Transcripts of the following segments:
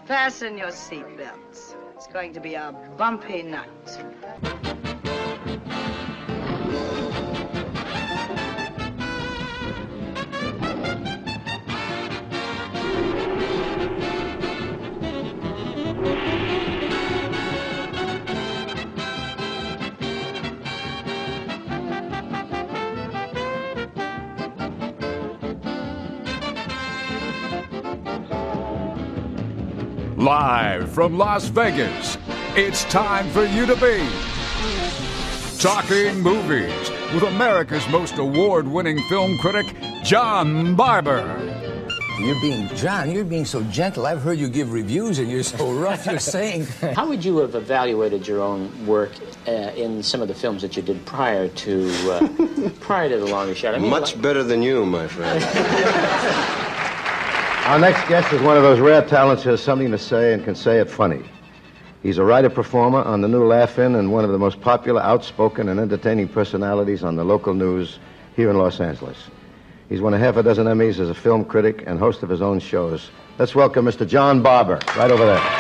Fasten your seatbelts. It's going to be a bumpy night. Live from Las Vegas, it's time for you to be Talking Movies with America's most award-winning film critic, John Barber. You're being so gentle. I've heard you give reviews and you're so rough. You're saying... How would you have evaluated your own work in some of the films that you did prior to The Longest Shot? I mean, much better than you, my friend. Our next guest is one of those rare talents who has something to say and can say it funny. He's a writer-performer on the new Laugh-In and one of the most popular, outspoken, and entertaining personalities on the local news here in Los Angeles. He's won a half a dozen Emmys as a film critic and host of his own shows. Let's welcome Mr. John Barber, right over there.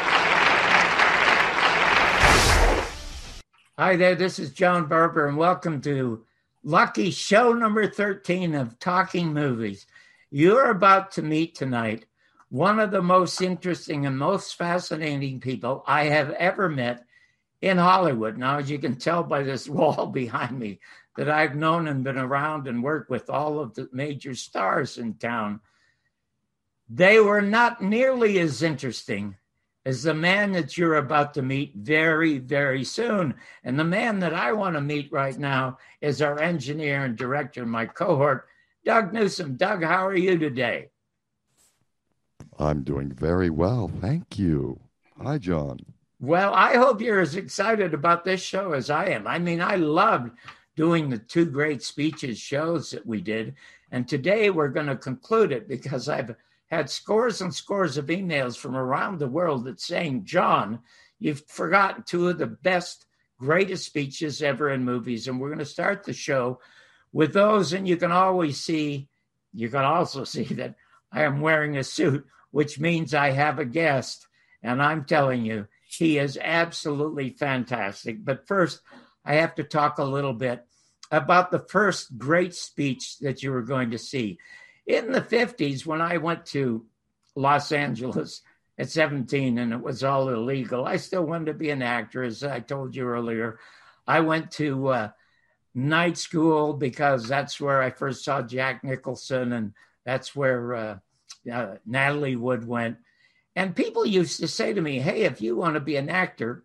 Hi there, this is John Barber, and welcome to lucky show number 13 of Talking Movies. You're about to meet tonight one of the most interesting and most fascinating people I have ever met in Hollywood. Now, as you can tell by this wall behind me, that I've known and been around and worked with all of the major stars in town, they were not nearly as interesting as the man that you're about to meet very, very soon. And the man that I want to meet right now is our engineer and director, my cohort, Doug Newsom. Doug, how are you today? I'm doing very well, thank you. Hi, John. Well, I hope you're as excited about this show as I am. I mean, I loved doing the two great speeches shows that we did. And today we're going to conclude it because I've had scores and scores of emails from around the world that's saying, John, you've forgotten two of the best, greatest speeches ever in movies. And we're going to start the show with those, and you can also see that I am wearing a suit, which means I have a guest, and I'm telling you, he is absolutely fantastic. But first, I have to talk a little bit about the first great speech that you were going to see. In the 50s, when I went to Los Angeles at 17 and it was all illegal, I still wanted to be an actor, as I told you earlier. I went to night school because that's where I first saw Jack Nicholson, and that's where Natalie Wood went. And people used to say to me, hey, if you want to be an actor,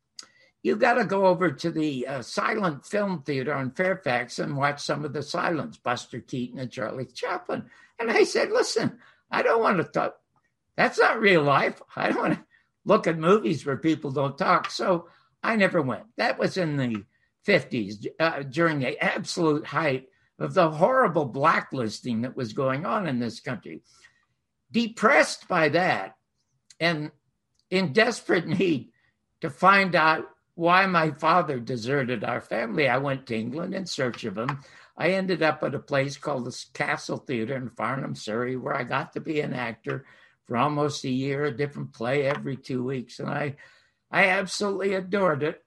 you got to go over to the silent film theater on Fairfax and watch some of the silents, Buster Keaton and Charlie Chaplin. And I said, listen, I don't want to talk. That's not real life. I don't want to look at movies where people don't talk. So I never went. That was in the 50s, during the absolute height of the horrible blacklisting that was going on in this country. Depressed by that and in desperate need to find out why my father deserted our family, I went to England in search of him. I ended up at a place called the Castle Theatre in Farnham, Surrey, where I got to be an actor for almost a year, a different play every 2 weeks. And I absolutely adored it.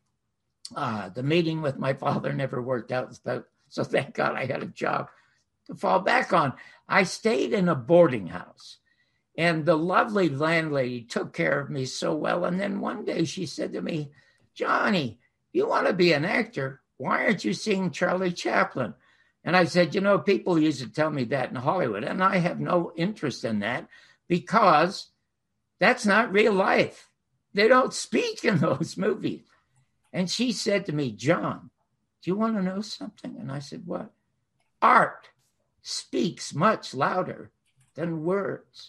The meeting with my father never worked out, so thank God I had a job to fall back on. I stayed in a boarding house, and the lovely landlady took care of me so well. And then one day she said to me, Johnny, you want to be an actor? Why aren't you seeing Charlie Chaplin? And I said, people used to tell me that in Hollywood, and I have no interest in that because that's not real life. They don't speak in those movies. And she said to me, John, do you want to know something? And I said, what? Art speaks much louder than words.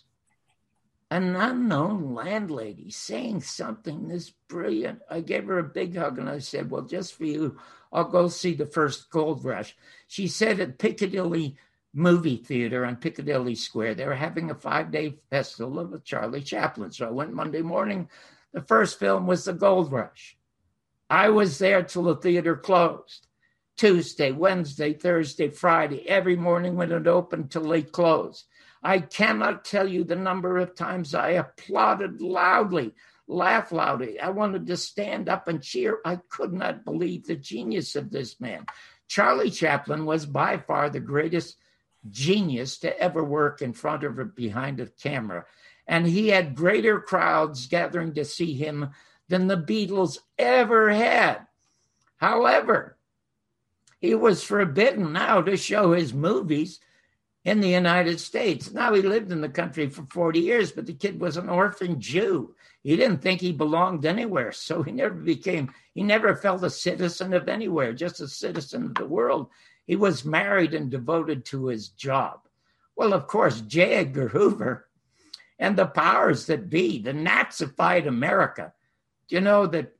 An unknown landlady saying something this brilliant. I gave her a big hug and I said, well, just for you, I'll go see the first Gold Rush. She said at Piccadilly Movie Theater on Piccadilly Square, they were having a 5-day festival of Charlie Chaplin. So I went Monday morning. The first film was The Gold Rush. I was there till the theater closed. Tuesday, Wednesday, Thursday, Friday, every morning when it opened till they closed. I cannot tell you the number of times I applauded loudly, laughed loudly. I wanted to stand up and cheer. I could not believe the genius of this man. Charlie Chaplin was by far the greatest genius to ever work in front of or behind a camera. And he had greater crowds gathering to see him than the Beatles ever had. However, he was forbidden now to show his movies in the United States. Now, he lived in the country for 40 years, but the kid was an orphan Jew. He didn't think he belonged anywhere, so he never felt a citizen of anywhere, just a citizen of the world. He was married and devoted to his job. Well, of course, J. Edgar Hoover and the powers that be, the Nazified America, you know, that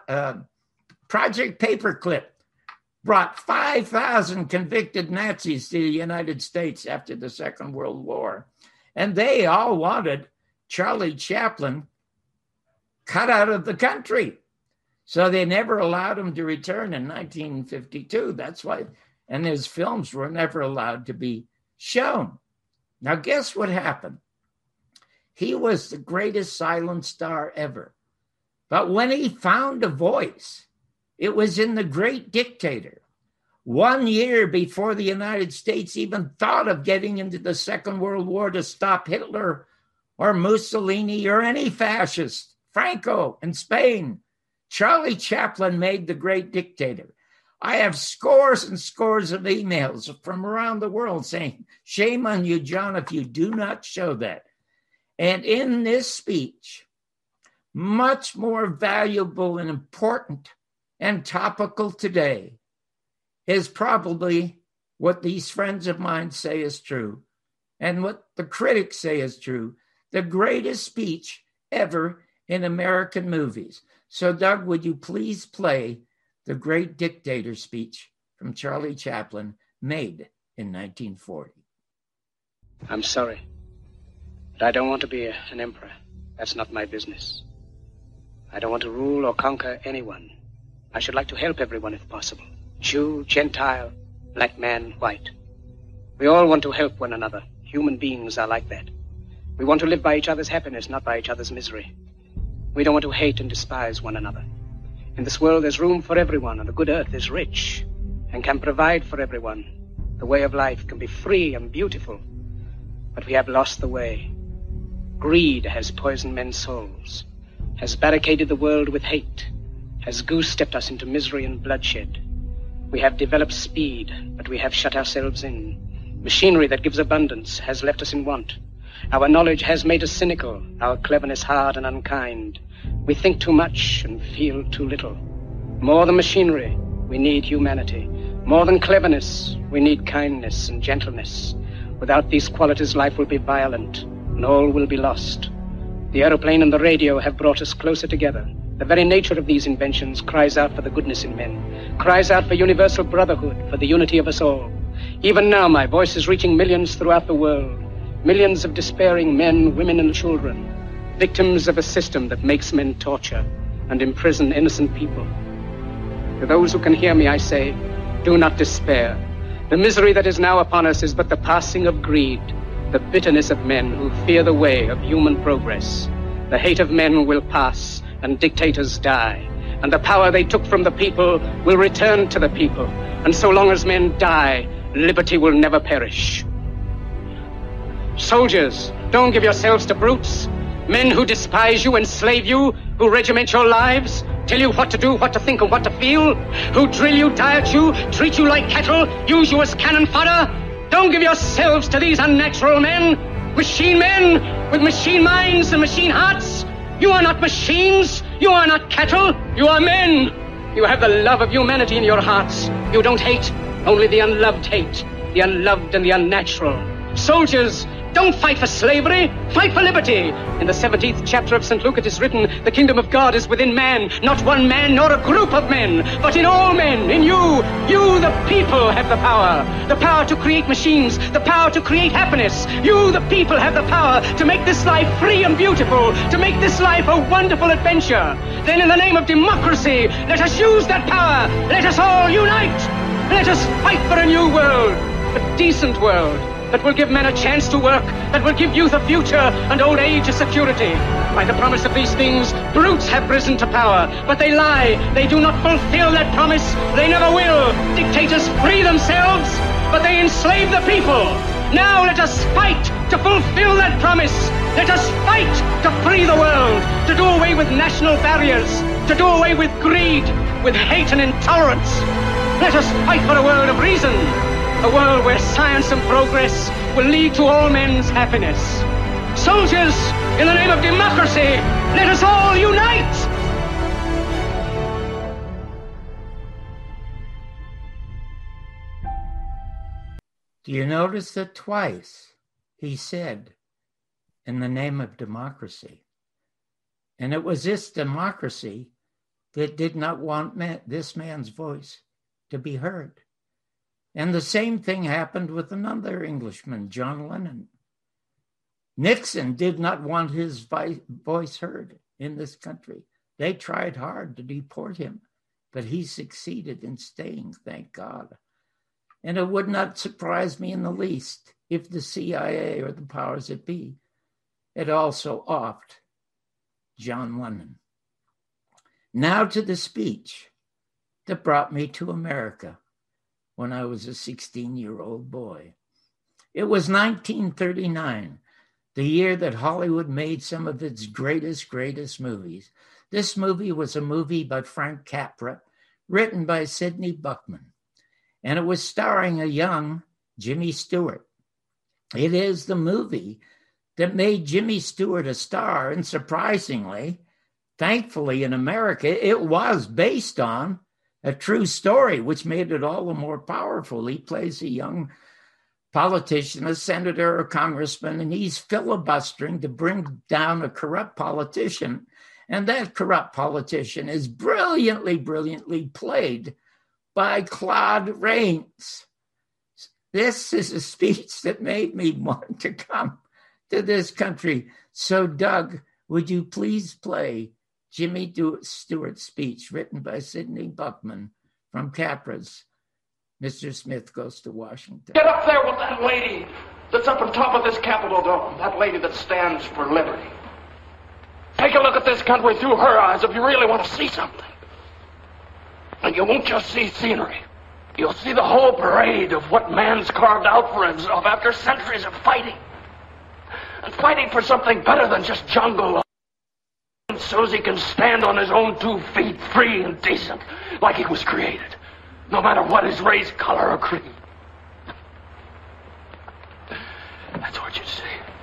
Project Paperclip brought 5,000 convicted Nazis to the United States after the Second World War. And they all wanted Charlie Chaplin cut out of the country. So they never allowed him to return in 1952. That's why, and his films were never allowed to be shown. Now, guess what happened? He was the greatest silent star ever. But when he found a voice, it was in The Great Dictator. 1 year before the United States even thought of getting into the Second World War to stop Hitler or Mussolini or any fascist, Franco in Spain, Charlie Chaplin made The Great Dictator. I have scores and scores of emails from around the world saying, shame on you, John, if you do not show that. And in this speech, much more valuable and important and topical today is probably what these friends of mine say is true and what the critics say is true, the greatest speech ever in American movies. So, Doug, would you please play The Great Dictator speech from Charlie Chaplin made in 1940? I'm sorry, but I don't want to be an emperor. That's not my business. I don't want to rule or conquer anyone. I should like to help everyone if possible. Jew, Gentile, black man, white. We all want to help one another. Human beings are like that. We want to live by each other's happiness, not by each other's misery. We don't want to hate and despise one another. In this world, there's room for everyone, and the good earth is rich and can provide for everyone. The way of life can be free and beautiful, but we have lost the way. Greed has poisoned men's souls, has barricaded the world with hate, has goose-stepped us into misery and bloodshed. We have developed speed, but we have shut ourselves in. Machinery that gives abundance has left us in want. Our knowledge has made us cynical, our cleverness hard and unkind. We think too much and feel too little. More than machinery, we need humanity. More than cleverness, we need kindness and gentleness. Without these qualities, life will be violent, and all will be lost. The aeroplane and the radio have brought us closer together. The very nature of these inventions cries out for the goodness in men, cries out for universal brotherhood, for the unity of us all. Even now, my voice is reaching millions throughout the world, millions of despairing men, women, and children, victims of a system that makes men torture and imprison innocent people. To those who can hear me, I say, do not despair. The misery that is now upon us is but the passing of greed, the bitterness of men who fear the way of human progress. The hate of men will pass, and dictators die, and the power they took from the people will return to the people. And so long as men die, liberty will never perish. Soldiers, don't give yourselves to brutes, men who despise you, enslave you, who regiment your lives, tell you what to do, what to think, and what to feel, who drill you, diet you, treat you like cattle, use you as cannon fodder. Don't give yourselves to these unnatural men with machine minds and machine hearts. You are not machines. You are not cattle. You are men. You have the love of humanity in your hearts. You don't hate. Only the unloved hate. The unloved and the unnatural. Soldiers, don't fight for slavery. Fight for liberty. In the 17th chapter of St. Luke it is written, the kingdom of God is within man. Not one man nor a group of men, but in all men, in you. You, the people, have the power. The power to create machines. The power to create happiness. You, the people, have the power to make this life free and beautiful. To make this life a wonderful adventure. Then in the name of democracy, let us use that power. Let us all unite. Let us fight for a new world. A decent world. that will give men a chance to work, that will give youth a future and old age a security. By the promise of these things, brutes have risen to power, but they lie. They do not fulfill that promise. They never will. Dictators free themselves, but they enslave the people. Now let us fight to fulfill that promise. Let us fight to free the world, to do away with national barriers, to do away with greed, with hate and intolerance. Let us fight for a world of reason, a world where science and progress will lead to all men's happiness. Soldiers, in the name of democracy, let us all unite! Do you notice that twice he said, in the name of democracy? And it was this democracy that did not want this man's voice to be heard. And the same thing happened with another Englishman, John Lennon. Nixon did not want his voice heard in this country. They tried hard to deport him, but he succeeded in staying, thank God. And it would not surprise me in the least if the CIA or the powers that be had also offed John Lennon. Now to the speech that brought me to America when I was a 16-year-old boy. It was 1939, the year that Hollywood made some of its greatest movies. This movie was a movie by Frank Capra, written by Sidney Buckman, and it was starring a young Jimmy Stewart. It is the movie that made Jimmy Stewart a star, and surprisingly, thankfully in America, it was based on a true story, which made it all the more powerful. He plays a young politician, a senator or congressman, and he's filibustering to bring down a corrupt politician. And that corrupt politician is brilliantly played by Claude Rains. This is a speech that made me want to come to this country. So, Doug, would you please play Jimmy Stewart's speech written by Sidney Buckman from Capra's Mr. Smith Goes to Washington. Get up there with that lady that's up on top of this Capitol dome, that lady that stands for liberty. Take a look at this country through her eyes if you really want to see something. And you won't just see scenery. You'll see the whole parade of what man's carved out for himself after centuries of fighting. And fighting for something better than just jungle. So he can stand on his own 2 feet, free and decent, like he was created, no matter what his race, color, or creed. That's what you see.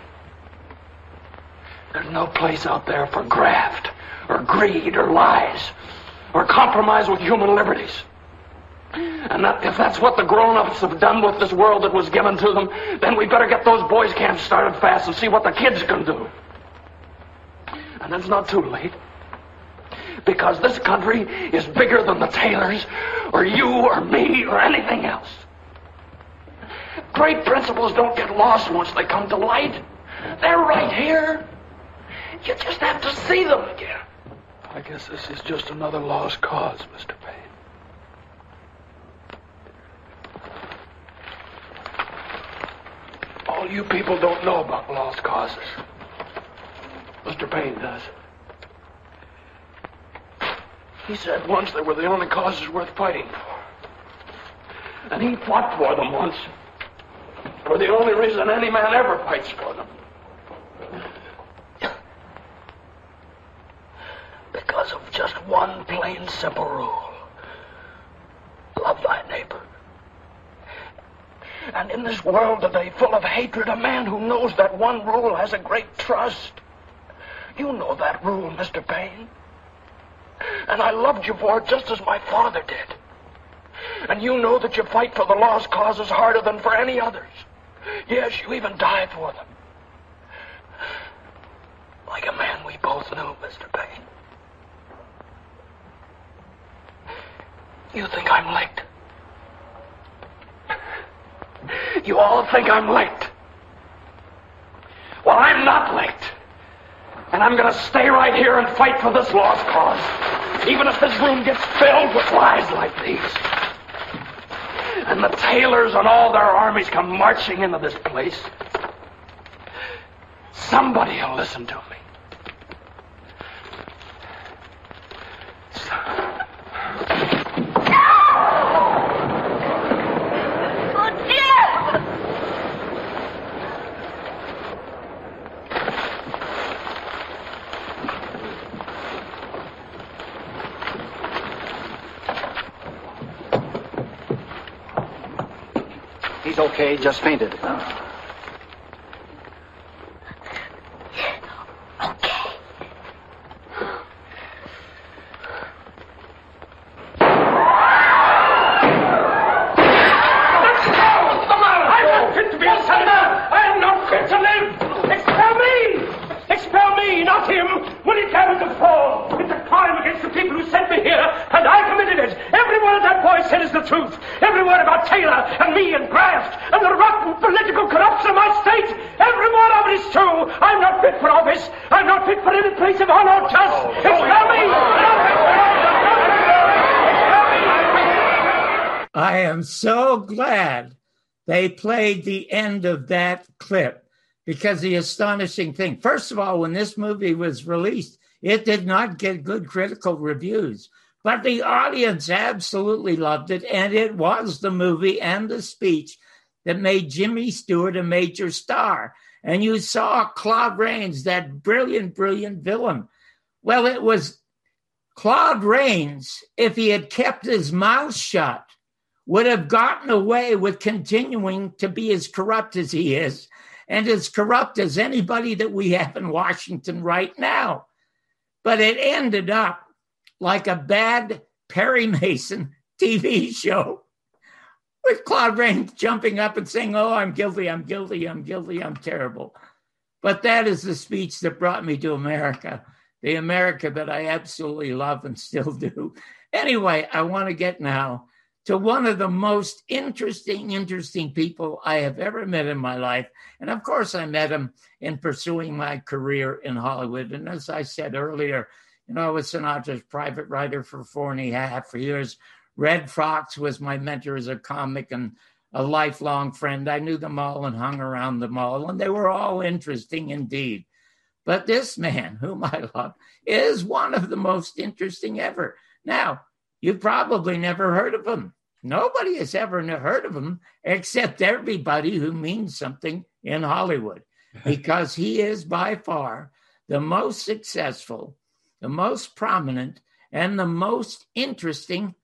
There's no place out there for graft, or greed, or lies, or compromise with human liberties. And if that's what the grown-ups have done with this world that was given to them, then we better get those boys' camps started fast and see what the kids can do. And it's not too late. Because this country is bigger than the Taylors, or you, or me, or anything else. Great principles don't get lost once they come to light. They're right here. You just have to see them again. I guess this is just another lost cause, Mr. Payne. All you people don't know about lost causes. Mr. Payne does. He said once they were the only causes worth fighting for. And he fought for them once. For the only reason any man ever fights for them. Because of just one plain, simple rule. Love thy neighbor. And in this world today full of hatred, a man who knows that one rule has a great trust. You know that rule, Mr. Payne. And I loved you for it just as my father did. And you know that you fight for the lost causes harder than for any others. Yes, you even die for them. Like a man we both knew, Mr. Payne. You think I'm licked? You all think I'm licked. Well, I'm not licked. And I'm going to stay right here and fight for this lost cause, even if this room gets filled with lies like these. and the tailors and all their armies come marching into this place, somebody will listen to me. He's okay, just fainted. I am so glad they played the end of that clip, because the astonishing thing, first of all, when this movie was released, it did not get good critical reviews, but the audience absolutely loved it. And it was the movie and the speech that made Jimmy Stewart a major star. And you saw Claude Rains, that brilliant, brilliant villain. Well, it was Claude Rains, if he had kept his mouth shut, would have gotten away with continuing to be as corrupt as he is, and as corrupt as anybody that we have in Washington right now. But it ended up like a bad Perry Mason TV show, with Claude Rains jumping up and saying, "Oh, I'm guilty, I'm guilty, I'm guilty, I'm terrible." But that is the speech that brought me to America, the America that I absolutely love and still do. Anyway, I want to get now to one of the most interesting people I have ever met in my life. And of course, I met him in pursuing my career in Hollywood. And as I said earlier, I was Sinatra's private writer for 4.5 years. Red Fox was my mentor as a comic and a lifelong friend. I knew them all and hung around them all, and they were all interesting indeed. But this man, whom I love, is one of the most interesting ever. Now, you've probably never heard of him. Nobody has ever heard of him except everybody who means something in Hollywood, because he is by far the most successful, the most prominent, and the most interesting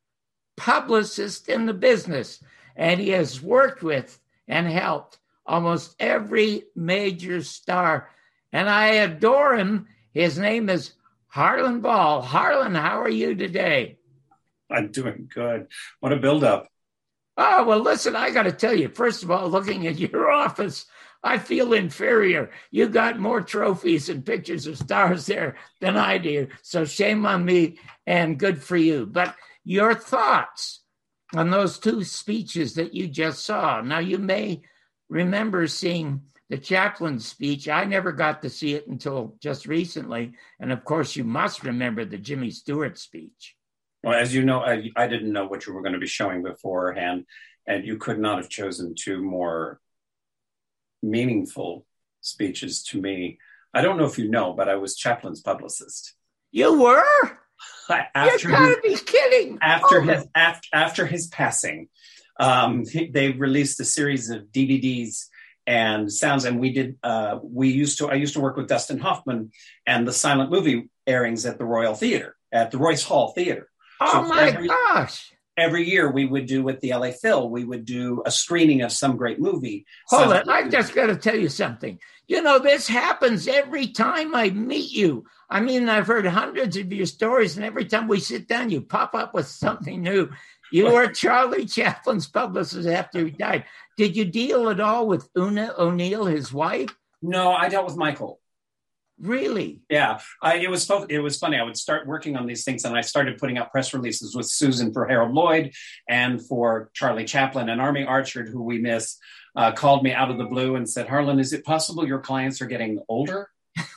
publicist in the business. And he has worked with and helped almost every major star. And I adore him. His name is Harlan Ball. Harlan, how are you today? I'm doing good. What a build-up. Oh, well, listen, I got to tell you, first of all, looking at your office, I feel inferior. You got more trophies and pictures of stars there than I do. So shame on me and good for you. But your thoughts on those two speeches that you just saw. Now, you may remember seeing the Chaplin speech. I never got to see it until just recently. And of course, you must remember the Jimmy Stewart speech. Well, as you know, I didn't know what you were going to be showing beforehand, and you could not have chosen two more meaningful speeches to me. I don't know if you know, but I was Chaplin's publicist. You were? After you gotta be kidding. After his passing, they released a series of DVDs and sounds, and I used to work with Dustin Hoffman and the silent movie airings at the Royal Theater, at the Royce Hall Theater. Oh, so my gosh. Every year we would do with the LA Phil, we would do a screening of some great movie. Hold it. I just got to tell you something. This happens every time I meet you. I mean, I've heard hundreds of your stories, and every time we sit down, you pop up with something new. You were Charlie Chaplin's publicist after he died. Did you deal at all with Una O'Neill, his wife? No, I dealt with Michael. Really? Yeah. It was funny. I would start working on these things, and I started putting out press releases with Susan for Harold Lloyd and for Charlie Chaplin. And Army Archerd, who we miss, called me out of the blue and said, "Harlan, is it possible your clients are getting older?"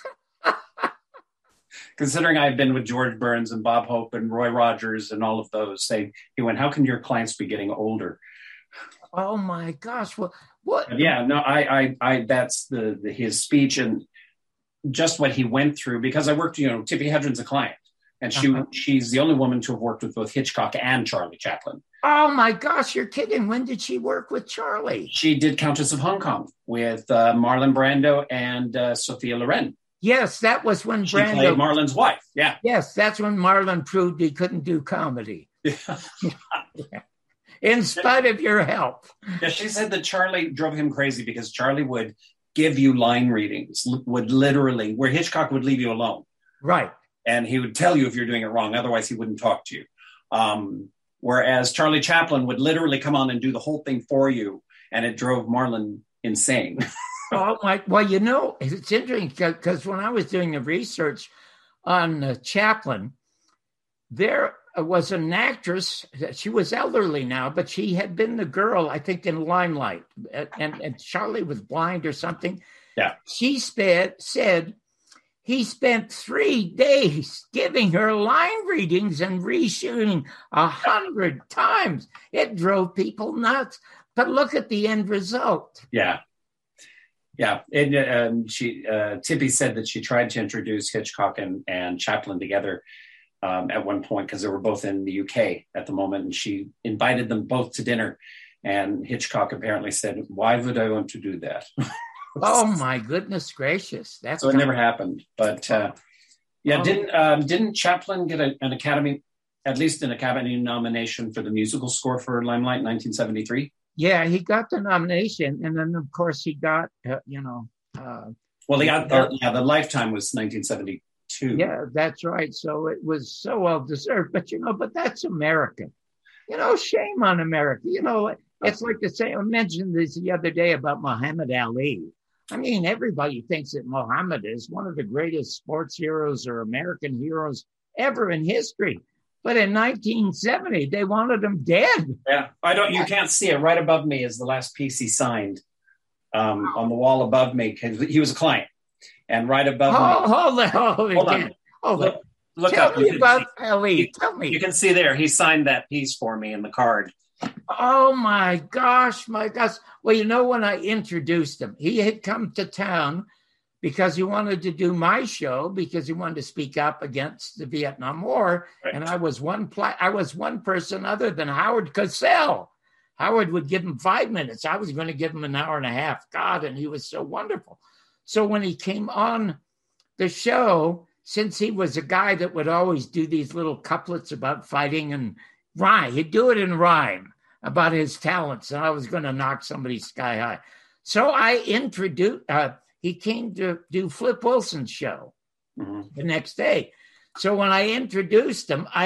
Considering I've been with George Burns and Bob Hope and Roy Rogers and all of those, he went, "How can your clients be getting older?" Oh my gosh! Well, what? But yeah, no, I that's his speech and just what he went through, because I worked, Tippi Hedren's a client, and she's the only woman to have worked with both Hitchcock and Charlie Chaplin. Oh my gosh, you're kidding. When did she work with Charlie? She did Countess of Hong Kong with Marlon Brando and Sophia Loren. Yes, that was when she played Marlon's wife. Yeah. Yes, that's when Marlon proved he couldn't do comedy. In spite of your help. Yeah, she said that Charlie drove him crazy because Charlie would give you line readings, would literally, where Hitchcock would leave you alone. Right. And he would tell you if you're doing it wrong. Otherwise, he wouldn't talk to you. Whereas Charlie Chaplin would literally come on and do the whole thing for you. And it drove Marlon insane. Oh my! Well, it's interesting because when I was doing the research on Chaplin, there was an actress. She was elderly now, but she had been the girl, I think, in Limelight, and Charlie was blind or something. Yeah. She said he spent 3 days giving her line readings and reshooting 100 times. It drove people nuts. But look at the end result. Yeah. Yeah, and Tippi said that she tried to introduce Hitchcock and Chaplin together at one point because they were both in the UK at the moment, and she invited them both to dinner. And Hitchcock apparently said, "Why would I want to do that?" Oh my goodness gracious! So it never happened. But didn't Chaplin get an Academy, at least an Academy nomination for the musical score for Limelight in 1973? Yeah, he got the nomination, and then of course he got, well, he got the Lifetime was 1972. Yeah, that's right. So it was so well deserved. But but that's America. Shame on America. It's like the same. I mentioned this the other day about Muhammad Ali. I mean, everybody thinks that Muhammad is one of the greatest sports heroes or American heroes ever in history. But in 1970, they wanted him dead. Yeah, you can't see it. Right above me is the last piece he signed on the wall above me. He was a client. And right above me. Hold on. Look Tell up. me about Ali. Tell me. You can see there. He signed that piece for me in the card. Oh, my gosh. Well, when I introduced him, he had come to town because he wanted to do my show because he wanted to speak up against the Vietnam War. Right. And I was one person other than Howard Cosell. Howard would give him 5 minutes. I was going to give him an hour and a half. God, and he was so wonderful. So when he came on the show, since he was a guy that would always do these little couplets about fighting and rhyme, he'd do it in rhyme about his talents. And I was going to knock somebody sky high. So I introduced... he came to do Flip Wilson's show the next day. So when I introduced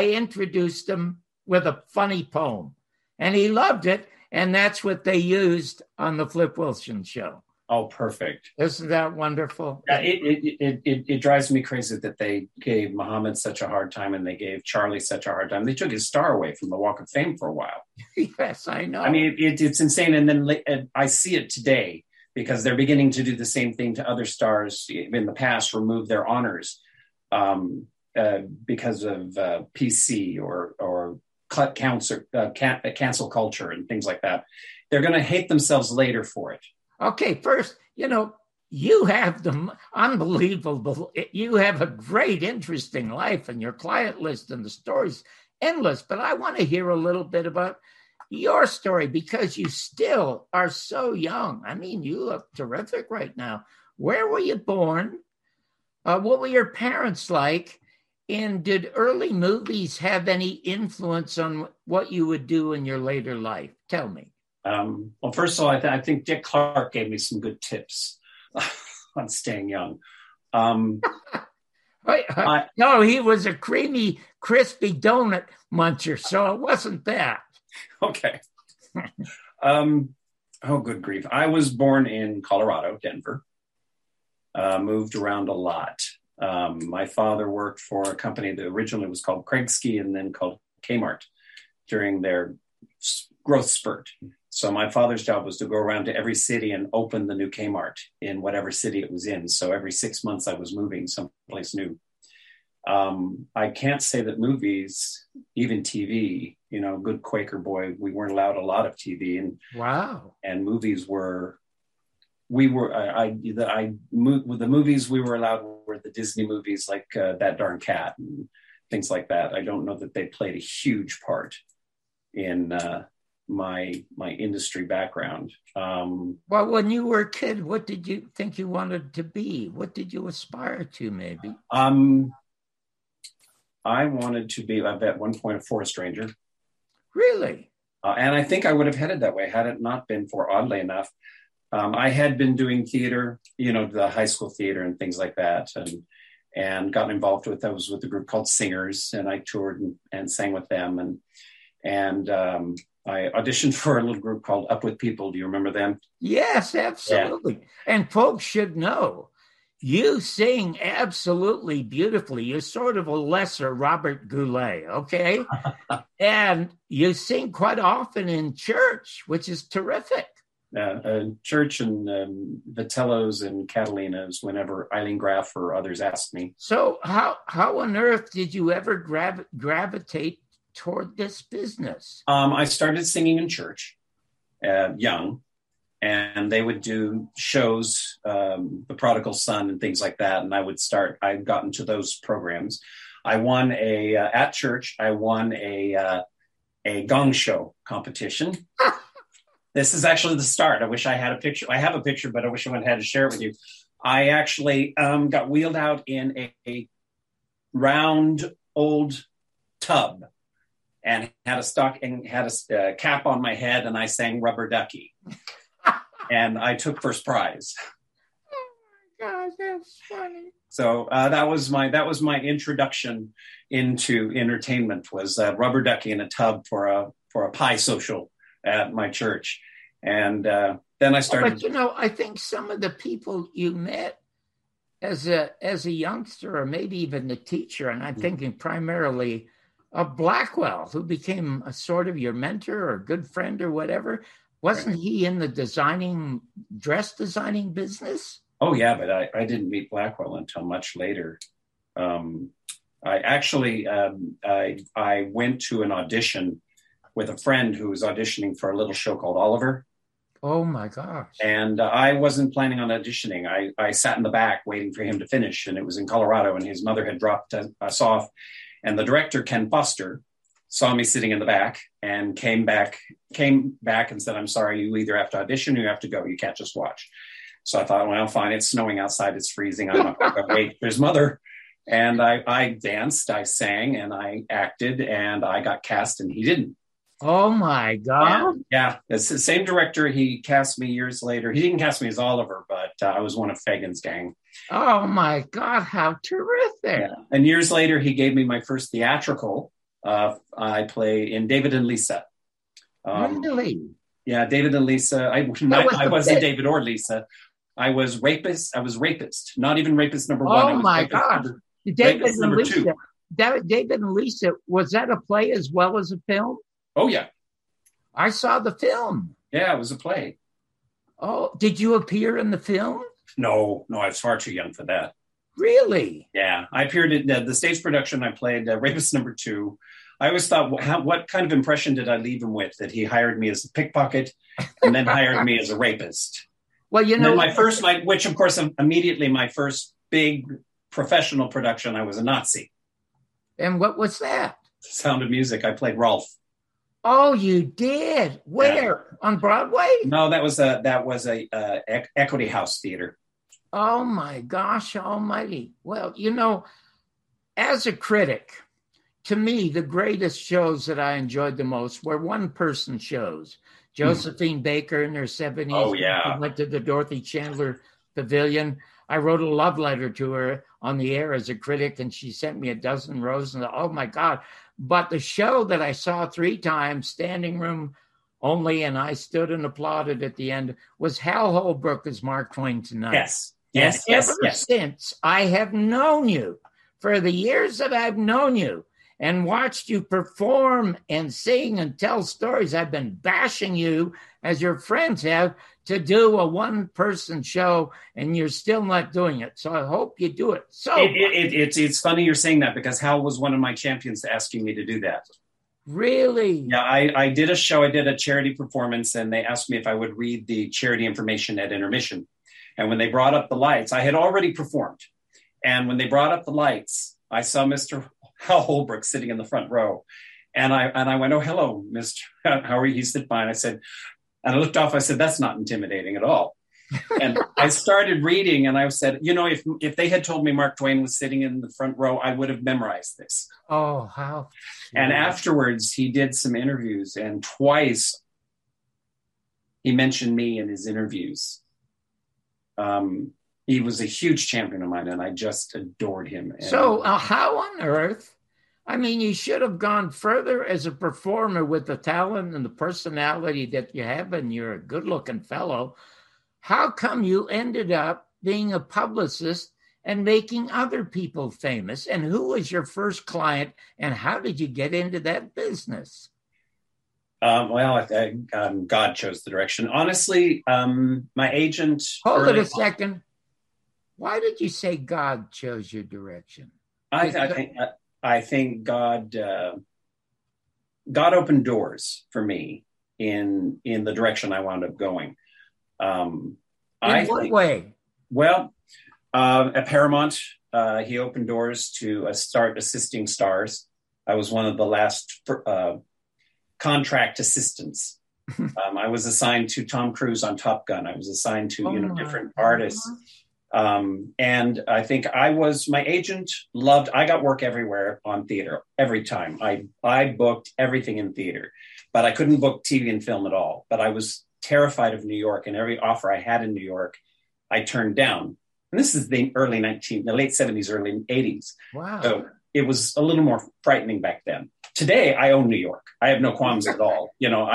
him with a funny poem. And he loved it. And that's what they used on the Flip Wilson show. Oh, perfect. Isn't that wonderful? Yeah, it drives me crazy that they gave Muhammad such a hard time and they gave Charlie such a hard time. They took his star away from the Walk of Fame for a while. Yes, I know. I mean, it's insane. And then I see it today, because they're beginning to do the same thing to other stars in the past, remove their honors because of PC or cancel culture and things like that. They're going to hate themselves later for it. Okay, first, you have you have a great, interesting life, and your client list and the story's endless. But I want to hear a little bit about your story, because you still are so young. I mean, you look terrific right now. Where were you born? What were your parents like? And did early movies have any influence on what you would do in your later life? Tell me. Well, first of all, I think Dick Clark gave me some good tips on staying young. No, he was a creamy, crispy donut muncher, so it wasn't that. Okay. Good grief. I was born in Colorado, Denver. Moved around a lot. My father worked for a company that originally was called Kregsky and then called Kmart during their growth spurt. So my father's job was to go around to every city and open the new Kmart in whatever city it was in. So every 6 months I was moving someplace new. I can't say that movies, even TV, good Quaker boy, we weren't allowed a lot of TV, and wow, and movies were. The movies we were allowed were the Disney movies, like That Darn Cat and things like that. I don't know that they played a huge part in my industry background. Well, when you were a kid, what did you think you wanted to be? What did you aspire to, maybe? I wanted to be, at one point, a forest ranger. Really? And I think I would have headed that way had it not been for, oddly enough, I had been doing theater, the high school theater and things like that, and got involved with. I was with a group called Singers, and I toured and sang with them, and I auditioned for a little group called Up With People. Do you remember them? Yes, absolutely. Yeah. And folks should know, you sing absolutely beautifully. You're sort of a lesser Robert Goulet, okay? And you sing quite often in church, which is terrific. Church and Vitello's and Catalinas, whenever Eileen Graff or others asked me. So how on earth did you ever gravitate toward this business? I started singing in church young, and they would do shows, The Prodigal Son and things like that, and I got into those programs. I won at church, I won a gong show competition. This is actually the start. I wish I had a picture. I have a picture, but I wish I would have had to share it with you. I actually got wheeled out in a round old tub and had a cap on my head, and I sang Rubber Ducky. And I took first prize. Oh my gosh, that's funny. So that was my introduction into entertainment, was Rubber Ducky in a tub for a pie social at my church. And then I started. But I think some of the people you met as a youngster, or maybe even a teacher, and I'm thinking primarily of Blackwell, who became a sort of your mentor or good friend or whatever. Wasn't he in the dress designing business? Oh yeah, but I didn't meet Blackwell until much later. I actually I went to an audition with a friend who was auditioning for a little show called Oliver. Oh my gosh. And I wasn't planning on auditioning. I sat in the back waiting for him to finish, and it was in Colorado, and his mother had dropped us off. And the director, Ken Foster, saw me sitting in the back and came back and said, "I'm sorry, you either have to audition or you have to go. You can't just watch." So I thought, well, fine, it's snowing outside, it's freezing, I'm not going to wait for his mother. And I danced, I sang, and I acted, and I got cast, and he didn't. Oh my God. Yeah, it's the same director. He cast me years later. He didn't cast me as Oliver, but I was one of Fagan's gang. Oh my God, how terrific. Yeah. And years later, he gave me my first theatrical. I play in David and Lisa. Really? Yeah, David and Lisa. I wasn't David or Lisa. I was rapist. Not even rapist number one. Oh my God. David and Lisa. David and Lisa, was that a play as well as a film? Oh, yeah. I saw the film. Yeah, it was a play. Oh, did you appear in the film? No, I was far too young for that. Really? Yeah, I appeared in the stage production. I played rapist number 2. I always thought, what kind of impression did I leave him with, that he hired me as a pickpocket and then hired me as a rapist? Well, which of course, immediately my first big professional production, I was a Nazi. And what was that? Sound of Music. I played Rolf. Oh, you did? Where? Yeah. On Broadway? No, that was a Equity House Theater. Oh my gosh almighty. Well, as a critic, to me, the greatest shows that I enjoyed the most were one-person shows. Josephine Baker in her 70s. Oh, yeah. She went to the Dorothy Chandler Pavilion. I wrote a love letter to her on the air as a critic, and she sent me a dozen roses. And oh, my God. But the show that I saw 3 times, standing room only, and I stood and applauded at the end, was Hal Holbrook as Mark Twain Tonight. Yes. Ever since I have known you, for the years that I've known you, and watched you perform and sing and tell stories. I've been bashing you, as your friends have, to do a one-person show, and you're still not doing it. So I hope you do it. So it's funny you're saying that, because Hal was one of my champions asking me to do that. Really? Yeah, I did a show. I did a charity performance, and they asked me if I would read the charity information at intermission. And when they brought up the lights, I had already performed. And when they brought up the lights, I saw Mr. Hal Holbrook sitting in the front row. And I went, "Oh, hello, Mr. How are you?" He said, "Fine." I said, and I looked off. I said, "That's not intimidating at all." And I started reading, and I said, if they had told me Mark Twain was sitting in the front row, I would have memorized this. Oh, how sweet. And afterwards, he did some interviews, and twice he mentioned me in his interviews. He was a huge champion of mine, and I just adored him. And so how on earth? I mean, you should have gone further as a performer with the talent and the personality that you have, and you're a good-looking fellow. How come you ended up being a publicist and making other people famous? And who was your first client, and how did you get into that business? God chose the direction. Honestly, my agent... Hold it a second. Why did you say God chose your direction? I think God opened doors for me in the direction I wound up going. In what way? Well, at Paramount, he opened doors to start assisting stars. I was one of the last contract assistants. I was assigned to Tom Cruise on Top Gun. I was assigned to different artists. And I think my agent I got work everywhere on theater, every time. I booked everything in theater, but I couldn't book TV and film at all. But I was terrified of New York, and every offer I had in New York, I turned down. And this is the late 70s, early 80s. Wow. So it was a little more frightening back then. Today, I own New York. I have no qualms at all.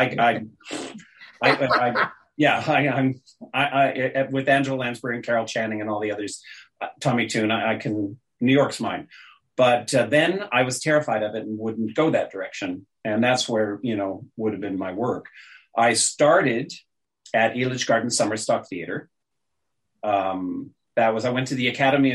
I with Angela Lansbury and Carol Channing and all the others, Tommy Tune, New York's mine. But then I was terrified of it and wouldn't go that direction. And that's where, would have been my work. I started at Elitch Garden Summer Stock Theater. I went to the Academy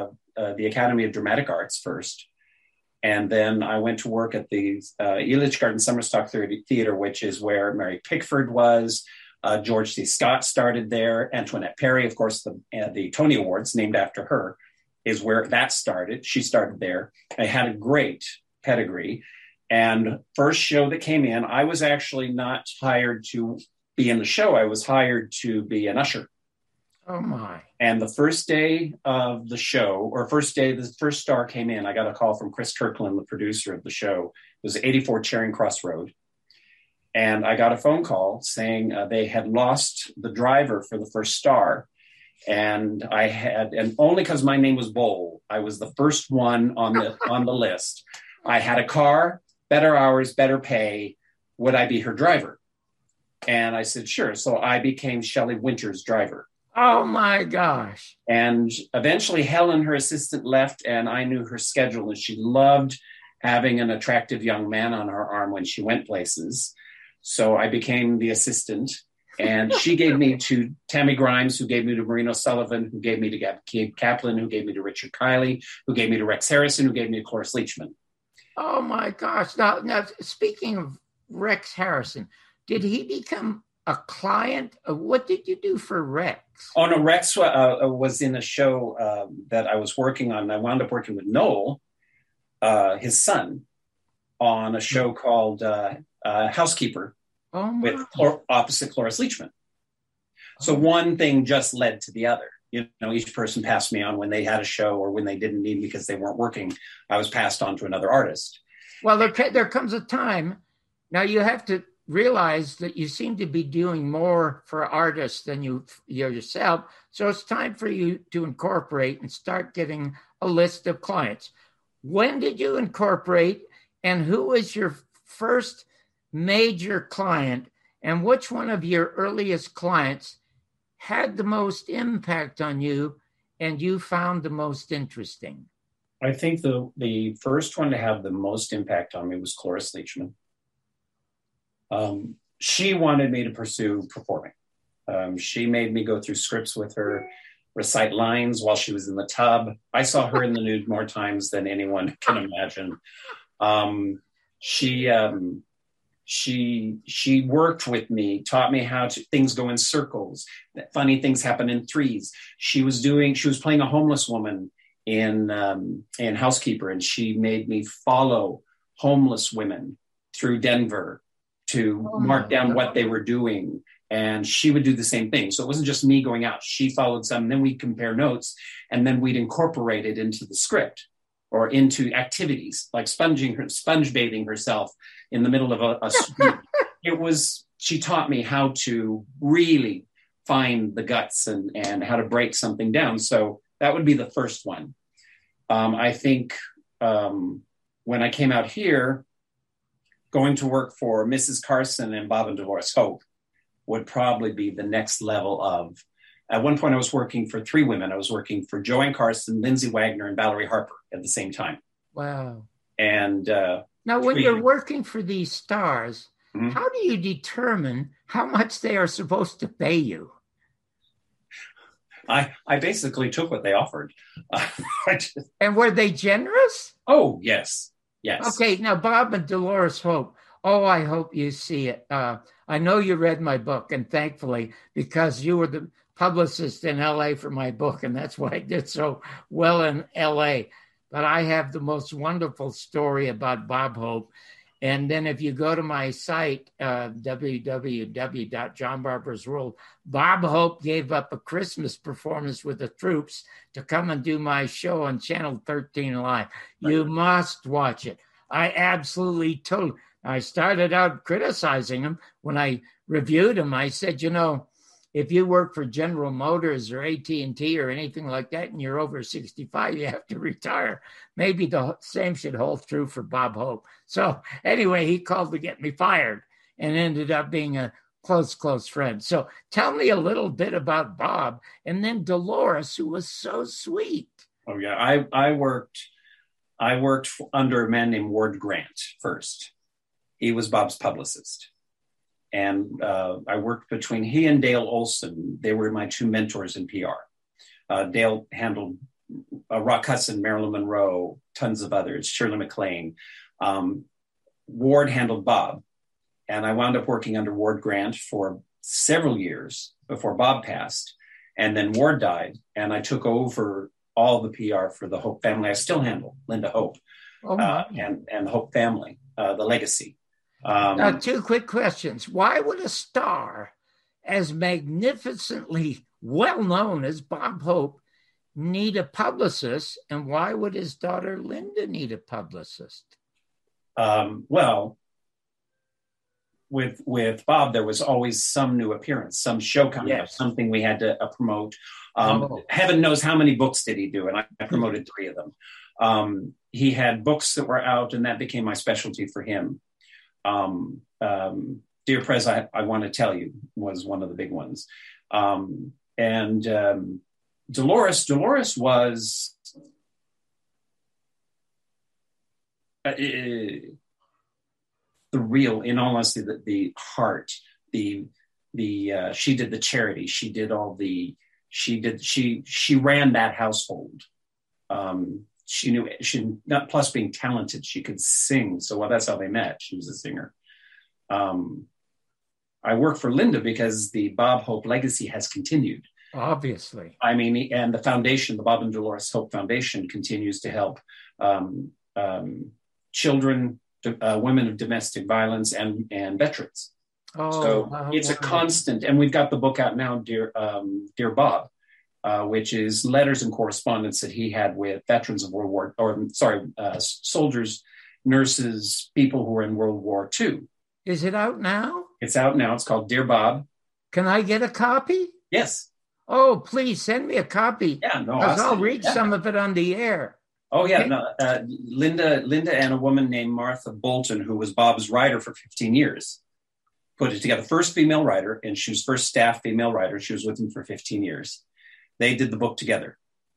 of Dramatic Arts first. And then I went to work at the Elitch Garden Summer Stock Theater, which is where Mary Pickford was. George C. Scott started there. Antoinette Perry, of course, the Tony Awards named after her is where that started. She started there. I had a great pedigree. And first show that came in, I was actually not hired to be in the show. I was hired to be an usher. Oh, my. And the first day of the show, the first star came in, I got a call from Chris Kirkland, the producer of the show. It was 84 Charing Cross Road. And I got a phone call saying they had lost the driver for the first star. And only because my name was Bowl, I was the first one on the list. I had a car, better hours, better pay. Would I be her driver? And I said, sure. So I became Shelley Winter's driver. Oh, my gosh. And eventually Helen, her assistant, left, and I knew her schedule, and she loved having an attractive young man on her arm when she went places. So I became the assistant, and she gave me to Tammy Grimes, who gave me to Maureen O'Sullivan, who gave me to Gabe Kaplan, who gave me to Richard Kiley, who gave me to Rex Harrison, who gave me to Cloris Leachman. Oh, my gosh. Now, speaking of Rex Harrison, did he become a client? What did you do for Rex? Oh, no, Rex was in a show that I was working on. I wound up working with Noel, his son, on a show called Housekeeper with opposite Cloris Leachman. So one thing just led to the other. Each person passed me on when they had a show or when they didn't need me because they weren't working. I was passed on to another artist. Well, there comes a time. Now you have to realize that you seem to be doing more for artists than you yourself. So it's time for you to incorporate and start getting a list of clients. When did you incorporate, and who was your first major client, and which one of your earliest clients had the most impact on you and you found the most interesting? I think the first one to have the most impact on me was Cloris Leachman. She wanted me to pursue performing. She made me go through scripts with her, recite lines while she was in the tub. I saw her in the nude more times than anyone can imagine. She worked with me, taught me how things go in circles, that funny things happen in threes. She was playing a homeless woman in Housekeeper, and she made me follow homeless women through Denver to mark down what they were doing. And she would do the same thing. So it wasn't just me going out. She followed some, and then we'd compare notes, and then we'd incorporate it into the script or into activities like sponge bathing herself in the middle of a street. She taught me how to really find the guts and how to break something down. So that would be the first one. I think when I came out here, going to work for Mrs. Carson and Bob and Dolores Hope would probably be the next level of. At one point, I was working for three women. I was working for Joanne Carson, Lindsay Wagner, and Valerie Harper at the same time. Wow. And now, when you're working for these stars, how do you determine how much they are supposed to pay you? I basically took what they offered. And were they generous? Oh, yes. Yes. Okay, now Bob and Dolores Hope. Oh, I hope you see it. I know you read my book, and thankfully, because you were the publicist in LA for my book, and that's why I did so well in LA. But I have the most wonderful story about Bob Hope. And then if you go to my site, www.johnbarbersworld, Bob Hope gave up a Christmas performance with the troops to come and do my show on Channel 13 Live. Right. You must watch it. I absolutely I started out criticizing him. When I reviewed him, I said, if you work for General Motors or AT&T or anything like that, and you're over 65, you have to retire. Maybe the same should hold true for Bob Hope. So anyway, he called to get me fired and ended up being a close friend. So tell me a little bit about Bob and then Dolores, who was so sweet. Oh yeah, I worked under a man named Ward Grant first. He was Bob's publicist. And I worked between he and Dale Olson. They were my two mentors in PR. Dale handled Rock Hudson, Marilyn Monroe, tons of others, Shirley MacLaine. Ward handled Bob. And I wound up working under Ward Grant for several years before Bob passed. And then Ward died, and I took over all the PR for the Hope family. I still handle Linda Hope and the Hope family, the legacy. Now, two quick questions. Why would a star as magnificently well-known as Bob Hope need a publicist, and why would his daughter Linda need a publicist? Well, with Bob, there was always some new appearance, some show coming up, something we had to promote. Heaven knows how many books did he do, and I promoted 3 of them. He had books that were out, and that became my specialty for him. Dear Prez, I Want to Tell You was one of the big ones. And Dolores was the real, in all honesty, the heart, she did the charity. She ran that household. She not plus being talented, she could sing. So that's how they met. She was a singer. I work for Linda because the Bob Hope legacy has continued. Obviously. I mean, and the foundation, the Bob and Dolores Hope Foundation, continues to help children, women of domestic violence, and veterans. It's a constant. And we've got the book out now, Dear Bob, which is letters and correspondence that he had with veterans of soldiers, nurses, people who were in World War II. Is it out now? It's out now. It's called Dear Bob. Can I get a copy? Yes. Oh, please send me a copy. Yeah, no, I'll read some of it on the air. Oh, yeah. No, Linda and a woman named Martha Bolton, who was Bob's writer for 15 years, put it together. First female writer, and she was first staff female writer. She was with him for 15 years. They did the book together.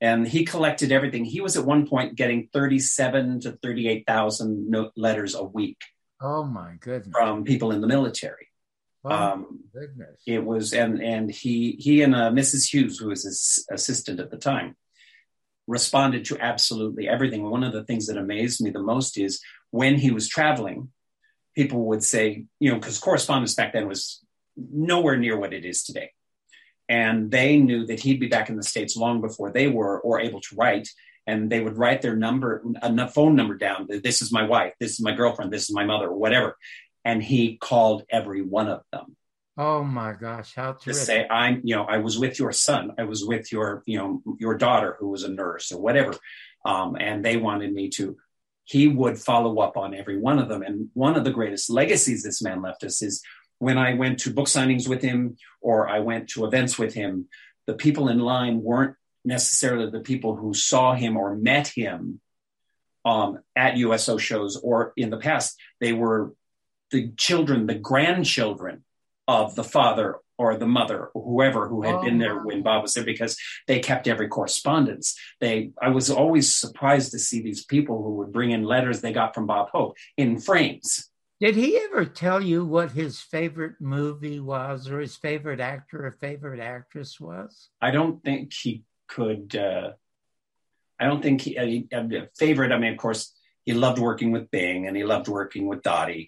And he collected everything. He was at one point getting 37 to 38,000 letters a week. Oh my goodness! From people in the military. Oh my goodness! It was, and he and Mrs. Hughes, who was his assistant at the time, responded to absolutely everything. One of the things that amazed me the most is when he was traveling, people would say, because correspondence back then was nowhere near what it is today. And they knew that he'd be back in the States long before they were, or able to write. And they would write their phone number down. This is my wife. This is my girlfriend. This is my mother, whatever. And he called every one of them. Oh my gosh, how terrific. To say, I was with your son. I was with your daughter who was a nurse or whatever. And they wanted me to. He would follow up on every one of them. And one of the greatest legacies this man left us is when I went to book signings with him or I went to events with him, the people in line weren't necessarily the people who saw him or met him at USO shows or in the past. They were the children, the grandchildren of the father or the mother or whoever who had been there when Bob was there, because they kept every correspondence. I was always surprised to see these people who would bring in letters they got from Bob Hope in frames. Did he ever tell you what his favorite movie was, or his favorite actor or favorite actress was? I don't think he could. I don't think he favorite. I mean, of course, he loved working with Bing and he loved working with Dorothy.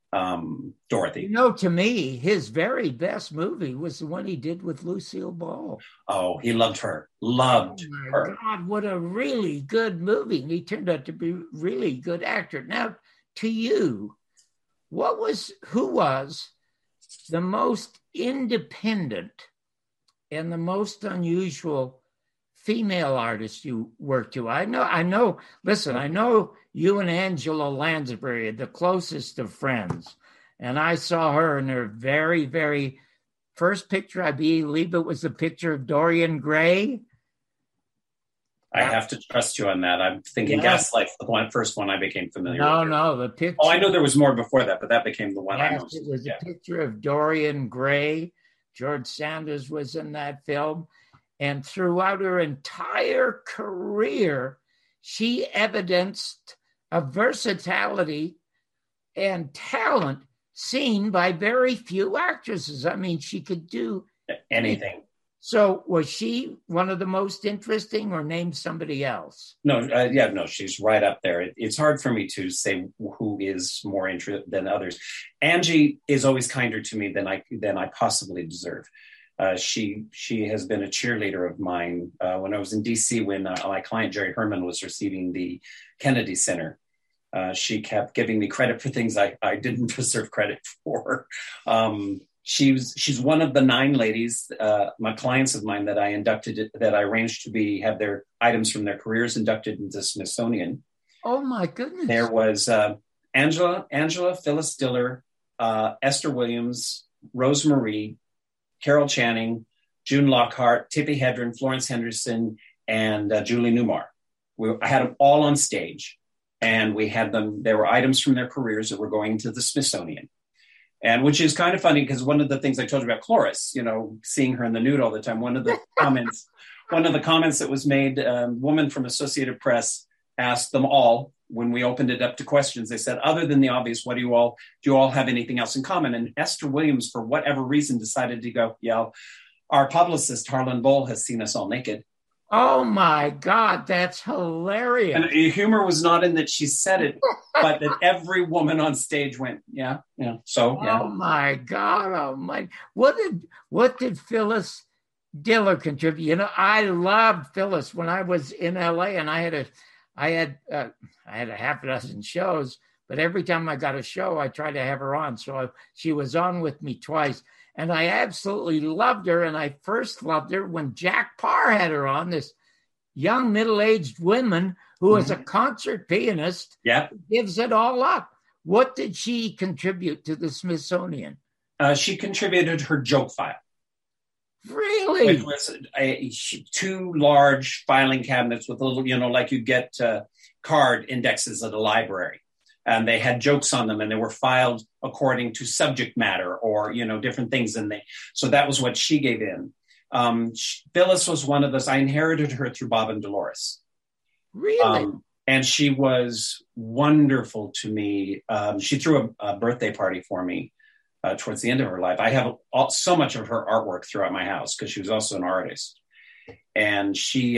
To me, his very best movie was the one he did with Lucille Ball. Oh, he loved her. Loved her. God, what a really good movie. And he turned out to be a really good actor. Now, to you, who was the most independent and the most unusual female artist you worked to? I know, listen, I know you and Angela Lansbury are the closest of friends. And I saw her in her very, very first picture. I believe it was a picture of Dorian Gray. I have to trust you on that. I'm thinking Gaslight's the first one I became familiar with. No, the picture. Oh, I know there was more before that, but that became the one I most. It was a picture of Dorian Gray. George Sanders was in that film. And throughout her entire career, she evidenced a versatility and talent seen by very few actresses. I mean, she could do anything. So was she one of the most interesting, or name somebody else? No, she's right up there. It's hard for me to say who is more interesting than others. Angie is always kinder to me than I possibly deserve. She has been a cheerleader of mine. When I was in DC, when my client Jerry Herman was receiving the Kennedy Center, she kept giving me credit for things I didn't deserve credit for. She's one of the 9 ladies, my clients of mine that I arranged to have their items from their careers inducted into the Smithsonian. Oh my goodness! There was Angela, Phyllis Diller, Esther Williams, Rose Marie, Carol Channing, June Lockhart, Tippi Hedren, Florence Henderson, and Julie Newmar. I had them all on stage, and we had them. There were items from their careers that were going to the Smithsonian. And which is kind of funny because one of the things I told you about Cloris, seeing her in the nude all the time, one of the comments that was made, a woman from Associated Press asked them all when we opened it up to questions. They said, other than the obvious, do you all have anything else in common? And Esther Williams, for whatever reason, decided to go, our publicist, Harlan Boll, has seen us all naked. Oh my God, that's hilarious. And the humor was not in that she said it, but that every woman on stage went, So. Oh my God, oh my. What did Phyllis Diller contribute? I loved Phyllis when I was in LA, and I had a half a dozen shows, but every time I got a show, I tried to have her on. So she was on with me twice. And I absolutely loved her. And I first loved her when Jack Parr had her on, this young middle-aged woman who was a concert pianist. Yeah. Gives it all up. What did she contribute to the Smithsonian? She contributed her joke file. Really? Which was 2 large filing cabinets with a little, like you get card indexes at a library. And they had jokes on them, and they were filed according to subject matter or, different things. So that was what she gave in. Phyllis was one of those. I inherited her through Bob and Dolores. Really? And she was wonderful to me. She threw a birthday party for me towards the end of her life. I have so much of her artwork throughout my house because she was also an artist. And she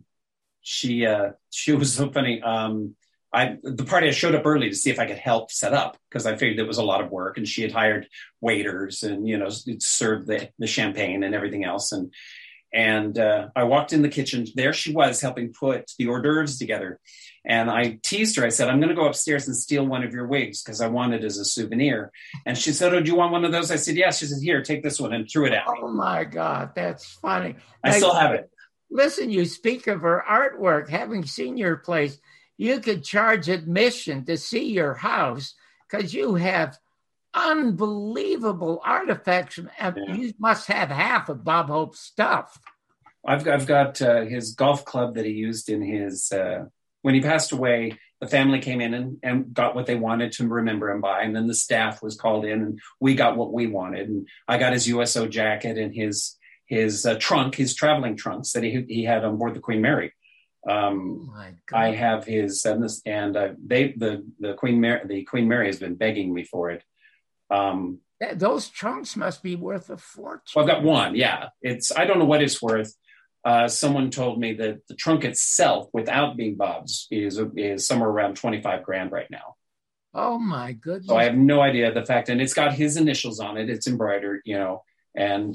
was so funny. The party, I showed up early to see if I could help set up because I figured it was a lot of work, and she had hired waiters and, served the champagne and everything else. And I walked in the kitchen. There she was helping put the hors d'oeuvres together. And I teased her. I said, I'm going to go upstairs and steal one of your wigs because I want it as a souvenir. And she said, oh, do you want one of those? I said, yes. She said, here, take this one, and threw it at me. Oh, my God. That's funny. I still have it. Listen, you speak of her artwork. Having seen your place, you could charge admission to see your house because you have unbelievable artifacts. You must have half of Bob Hope's stuff. I've got his golf club that he used in his... when he passed away, the family came in and got what they wanted to remember him by. And then the staff was called in and we got what we wanted. And I got his USO jacket and his trunk, his traveling trunks that he had on board the Queen Mary. I have his, the Queen Mary has been begging me for it. Those trunks must be worth a fortune. Well, I've got one. Yeah. I don't know what it's worth. Someone told me that the trunk itself, without being Bob's, is somewhere around $25,000 right now. Oh my goodness! So I have no idea the fact, and it's got his initials on it. It's embroidered, and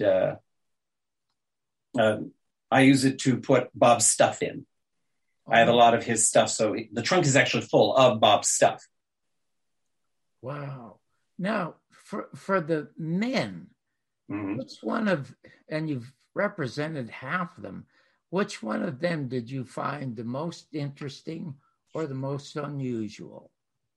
I use it to put Bob's stuff in. I have a lot of his stuff, so the trunk is actually full of Bob's stuff. Wow! Now, for the men, which one and you've represented half of them, which one of them did you find the most interesting or the most unusual?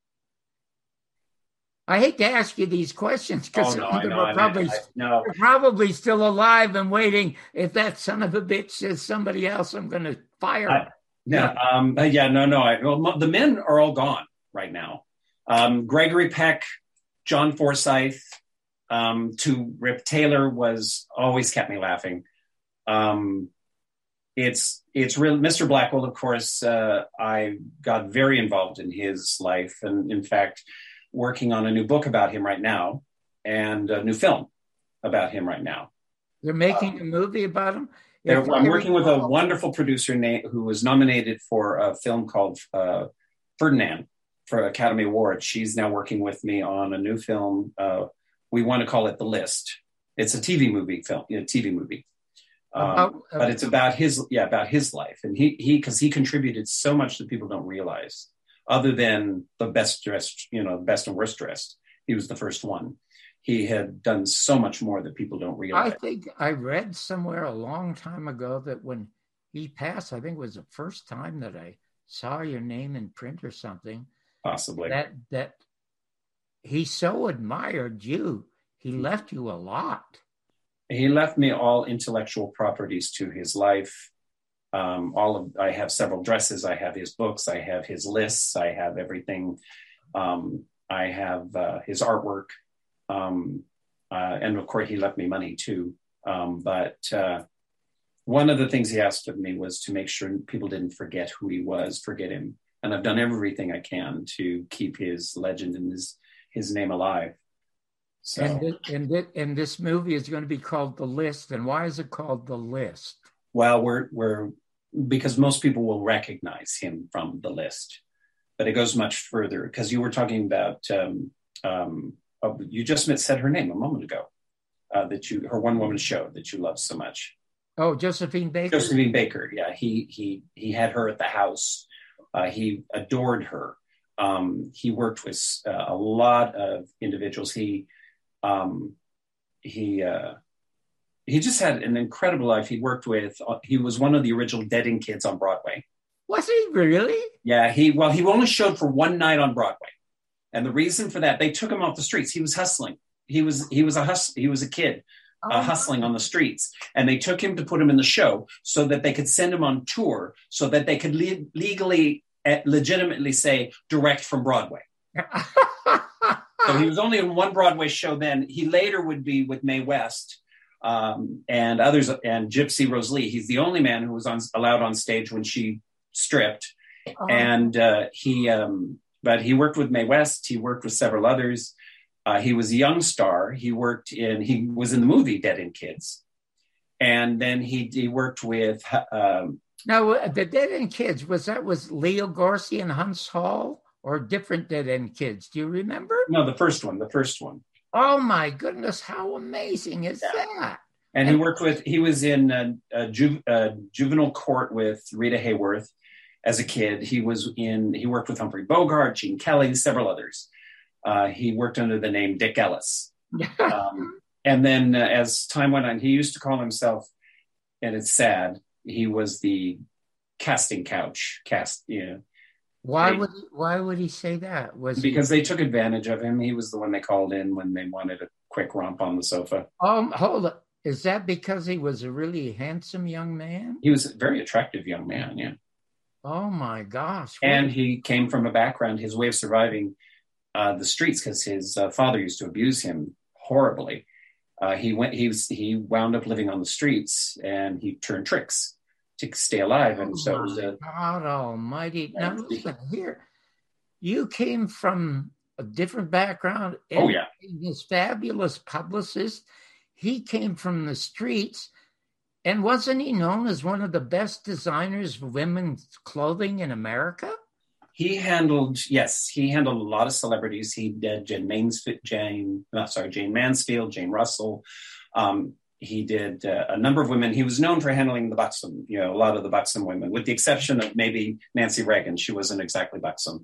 I hate to ask you these questions because they're probably still alive and waiting. If that son of a bitch says somebody else, I'm going to fire him. The men are all gone right now. Gregory Peck, John Forsythe, to Rip Taylor was always kept me laughing. It's real. Mr. Blackwell, of course, I got very involved in his life, and in fact, working on a new book about him right now, and a new film about him right now. They're making a movie about him. I'm working with a wonderful producer who was nominated for a film called Ferdinand for Academy Award. She's now working with me on a new film. We want to call it The List. It's a TV movie but it's about his life, and because he contributed so much that people don't realize. Other than the best dressed, best and worst dressed, he was the first one. He had done so much more that people don't realize. I think I read somewhere a long time ago that when he passed, I think it was the first time that I saw your name in print or something. Possibly. That he so admired you, he left you a lot. He left me all intellectual properties to his life. I have several dresses. I have his books. I have his lists. I have everything. I have his artwork. And of course, he left me money too. But one of the things he asked of me was to make sure people didn't forget who he was, forget him. And I've done everything I can to keep his legend and his name alive. So. And this movie is going to be called The List. And why is it called The List? Well, we're because most people will recognize him from The List, but it goes much further. Because you were talking about, you just said her name a moment ago, her one woman show that you love so much. Oh, Josephine Baker. Josephine Baker, yeah. He had her at the house. He adored her. He worked with a lot of individuals. He just had an incredible life. He was one of the original Deading Kids on Broadway. Was he really? Yeah, he only showed for one night on Broadway. And the reason for that, they took him off the streets. He was hustling. He was a kid hustling on the streets. And they took him to put him in the show so that they could send him on tour so that they could legitimately say direct from Broadway. So he was only in one Broadway show then. He later would be with Mae West and others, and Gypsy Rose Lee. He's the only man who was allowed on stage when she stripped. And but he worked with Mae West. He worked with several others. He was a young star. He was in the movie Dead End Kids. And then he worked with... Now, the Dead End Kids, was Leo Gorcey and Hunts Hall, or different Dead End Kids? Do you remember? No, the first one. Oh my goodness, how amazing is that? And he was in Juvenile Court with Rita Hayworth as a kid. He worked with Humphrey Bogart, Gene Kelly, several others. He worked under the name Dick Ellis. And then as time went on, he used to call himself, and it's sad, he was the casting couch Why would he say that? Because they took advantage of him. He was the one they called in when they wanted a quick romp on the sofa. Hold on. Is that because he was a really handsome young man? He was a very attractive young man, yeah. Oh my gosh. And he came from a background, his way of surviving the streets, because his father used to abuse him horribly. He wound up living on the streets, and he turned tricks to stay alive. And so it was God almighty. Now listen here. You came from a different background. Oh yeah. His fabulous publicist. He came from the streets. And wasn't he known as one of the best designers of women's clothing in America? He handled a lot of celebrities. He did Jane Mansfield, Jane Russell. He did a number of women. He was known for handling the buxom, a lot of the buxom women, with the exception of maybe Nancy Reagan. She wasn't exactly buxom.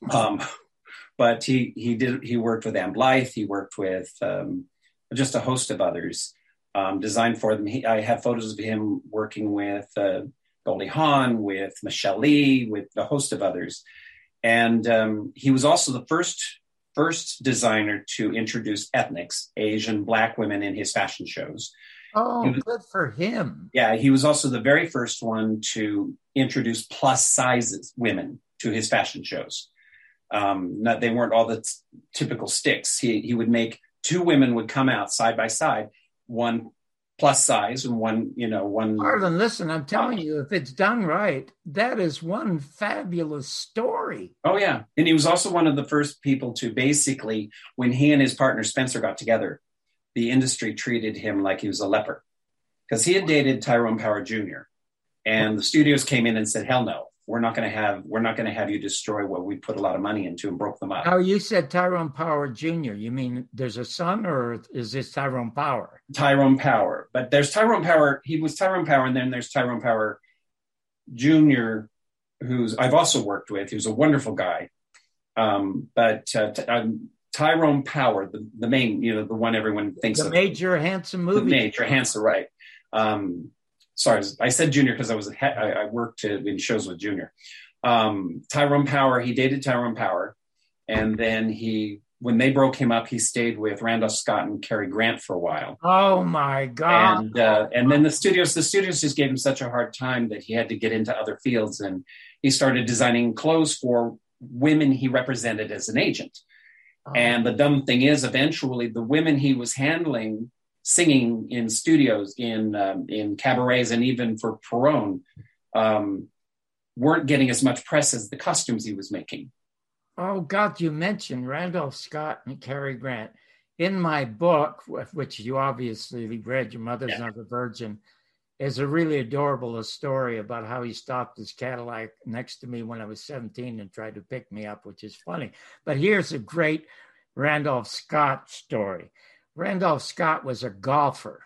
But he worked with Ann Blythe. He worked with just a host of others, designed for them. I have photos of him working with Goldie Hawn, with Michelle Lee, with a host of others. And he was also the first designer to introduce ethnics, Asian, Black women, in his fashion shows. Oh, good for him. Yeah, he was also the very first one to introduce plus sizes women to his fashion shows. They weren't all the typical sticks. He would make two women would come out side by side, one plus size and one. Marlon, listen, I'm telling you, if it's done right, that is one fabulous story. Oh, yeah. And he was also one of the first people to basically, when he and his partner Spencer got together, the industry treated him like he was a leper, because he had dated Tyrone Power Jr. And the studios came in and said, hell no, we're not going to have you destroy what we put a lot of money into, and broke them up. Oh, you said Tyrone Power Jr. You mean there's a son, or is this Tyrone Power? Tyrone Power. But there's Tyrone Power. He was Tyrone Power. And then there's Tyrone Power Jr., who's I've also worked with. He was a wonderful guy. But Tyrone Power, the main, the one everyone thinks of. The Major Handsome movie. The Major Handsome, right. Sorry, I said Junior because I worked in shows with Junior. Tyrone Power, he dated Tyrone Power. And then when they broke him up, he stayed with Randolph Scott and Cary Grant for a while. Oh my God. And then the studios just gave him such a hard time that he had to get into other fields. And he started designing clothes for women he represented as an agent. Oh. And the dumb thing is, eventually the women he was handling, singing in studios, in cabarets, and even for Perón, weren't getting as much press as the costumes he was making. Oh, God, you mentioned Randolph Scott and Cary Grant. In my book, which you obviously read, Your Mother's Not a Virgin, is a really adorable story about how he stopped his Cadillac next to me when I was 17 and tried to pick me up, which is funny. But here's a great Randolph Scott story. Randolph Scott was a golfer,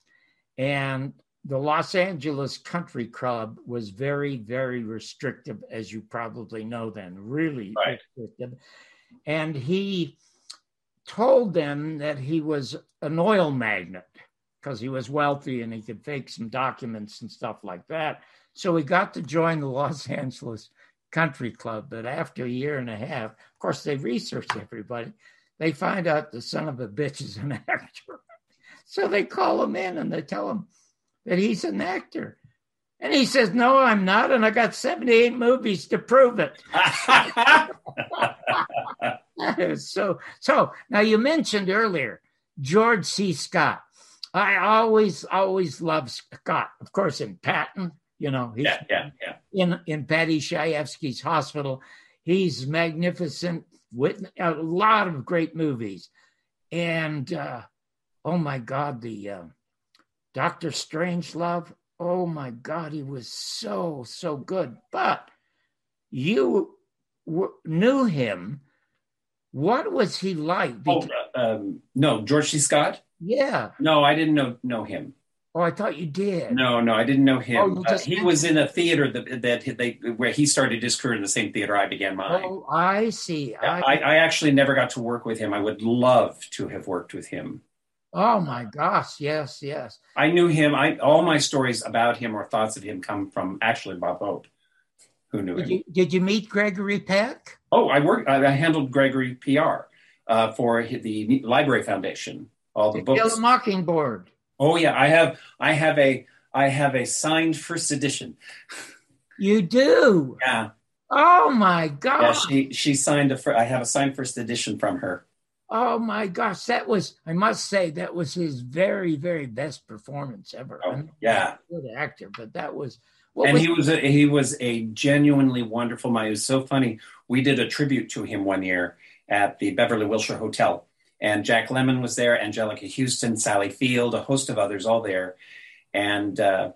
and the Los Angeles Country Club was very, very restrictive, as you probably know then, really restrictive. And he told them that he was an oil magnate because he was wealthy and he could fake some documents and stuff like that. So he got to join the Los Angeles Country Club. But after a year and a half, of course, they researched everybody. They find out the son of a bitch is an actor. So they call him in and they tell him that he's an actor. And he says, no, I'm not. And I got 78 movies to prove it. So now you mentioned earlier, George C. Scott. I always loved Scott. Of course, in Patton, he's in Patty Chayefsky's Hospital. He's magnificent with a lot of great movies. And, oh my God, the Dr. Strangelove. Oh my God, he was so good. But you knew him. What was he like? No, George C. Scott? Yeah. No, I didn't know him. Oh, I thought you did. No, I didn't know him. Oh, he was in a theater where he started his career in the same theater I began mine. Oh, I see. I actually never got to work with him. I would love to have worked with him. Oh my gosh, yes. I knew him. All my stories about him or thoughts of him come from actually Bob Hope, who knew him. Did you meet Gregory Peck? Oh, I handled Gregory PR for the Library Foundation. All the books. Kill a Mockingbird. Oh yeah, I have a signed first edition. You do? Yeah. Oh my gosh. Yeah, she signed I have a signed first edition from her. Oh my gosh, I must say that was his very, very best performance ever. Oh, yeah. Good actor, but that was. He was a genuinely wonderful man. It was so funny. We did a tribute to him one year at the Beverly Wilshire Hotel. And Jack Lemmon was there, Angelica Houston, Sally Field, a host of others, all there. And I'll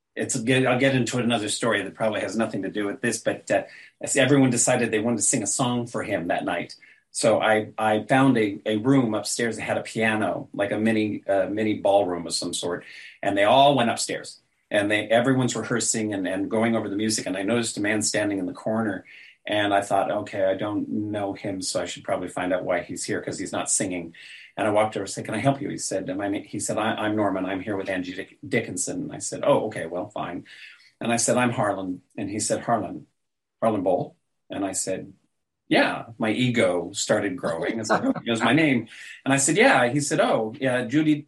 get into another story that probably has nothing to do with this, but everyone decided they wanted to sing a song for him that night. So I found a room upstairs that had a piano, like a mini ballroom of some sort, and they all went upstairs. And everyone's rehearsing and going over the music, and I noticed a man standing in the corner. And I thought, okay, I don't know him, so I should probably find out why he's here because he's not singing. And I walked over and said, "Can I help you?" He said, "I'm Norman. I'm here with Angie Dickinson." And I said, "Oh, okay, well, fine." And I said, "I'm Harlan." And he said, Harlan Bowl?" And I said, "Yeah." My ego started growing. It's like, "Oh, he knows my name." And I said, "Yeah." He said, "Oh, yeah, Judy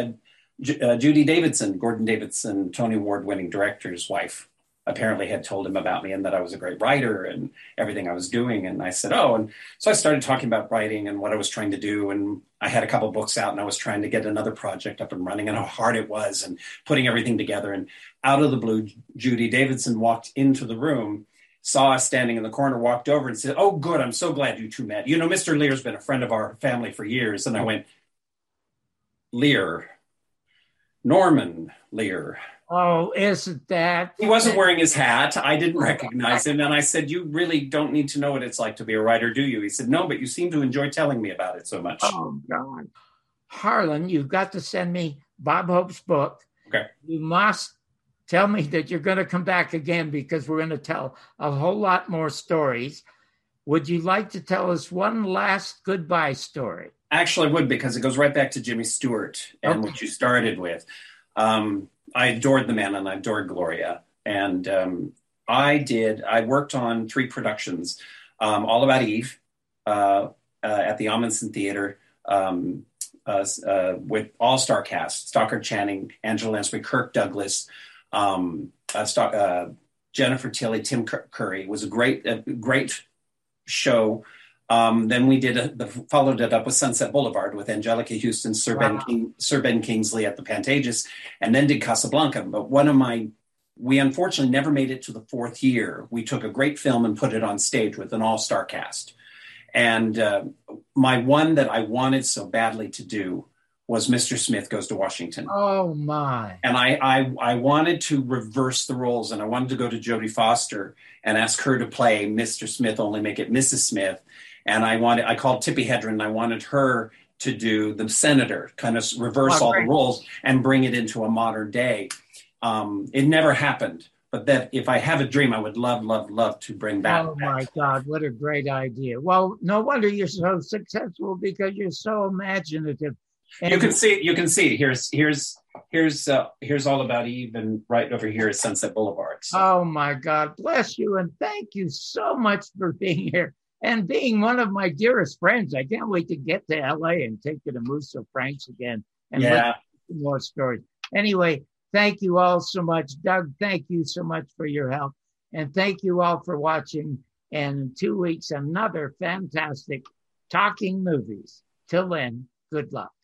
Davidson, Gordon Davidson, Tony Award-winning director's wife, apparently had told him about me and that I was a great writer and everything I was doing." And I said, "Oh." And so I started talking about writing and what I was trying to do. And I had a couple of books out and I was trying to get another project up and running and how hard it was and putting everything together. And out of the blue, Judy Davidson walked into the room, saw us standing in the corner, walked over and said, "Oh, good. I'm so glad you two met. You know, Mr. Lear's been a friend of our family for years." And I went, "Lear, Norman Lear." Oh, isn't that? He wasn't wearing his hat. I didn't recognize him. And I said, "You really don't need to know what it's like to be a writer, do you?" He said, "No, but you seem to enjoy telling me about it so much." Oh, God. Harlan, you've got to send me Bob Hope's book. Okay. You must tell me that you're going to come back again because we're going to tell a whole lot more stories. Would you like to tell us one last goodbye story? Actually, I would, because it goes right back to Jimmy Stewart and what you started with. I adored the man and I adored Gloria. And I worked on 3 productions, All About Eve at the Amundsen Theater with all-star cast, Stockard Channing, Angela Lansbury, Kirk Douglas, Jennifer Tilly, Tim Curry. It was a great show. Then we followed it up with Sunset Boulevard with Angelica Houston, Sir Ben Kingsley at the Pantages, and then did Casablanca. But we unfortunately never made it to the 4th year. We took a great film and put it on stage with an all-star cast. And my one that I wanted so badly to do was Mr. Smith Goes to Washington. Oh, my. And I wanted to reverse the roles, and I wanted to go to Jodie Foster and ask her to play Mr. Smith, only make it Mrs. Smith. And I called Tippi Hedren, and I wanted her to do the senator, kind of reverse all the roles and bring it into a modern day. It never happened, but that if I have a dream, I would love to bring back. Oh my God, what a great idea. Well, no wonder you're so successful because you're so imaginative. And you can see here's All About Eve, and right over here is Sunset Boulevard. So. Oh my God, bless you. And thank you so much for being here. And being one of my dearest friends. I can't wait to get to LA and take you to Musso Frank's again and listen to more stories. Anyway, thank you all so much. Doug, thank you so much for your help. And thank you all for watching. And in 2 weeks, another fantastic Talking Movies. Till then, good luck.